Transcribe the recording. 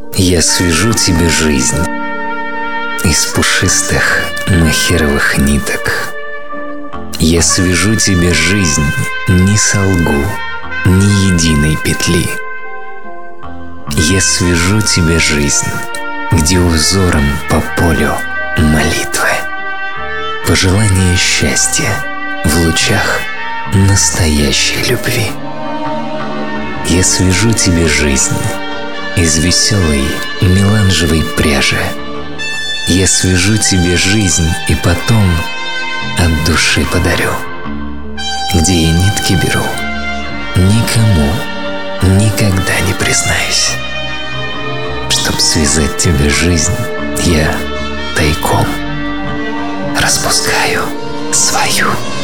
Я свяжу тебе жизнь из пушистых махеровых ниток. Я свяжу тебе жизнь, не солгу ни единой петли. Я свяжу тебе жизнь, где узором по полю молитвы, пожелание счастья в лучах настоящей любви. Я свяжу тебе жизнь из веселой меланжевой пряжи. Я свяжу тебе жизнь и потом от души подарю. Где я нитки беру, никому никогда не признаюсь. Чтоб связать тебе жизнь, я тайком распускаю свою.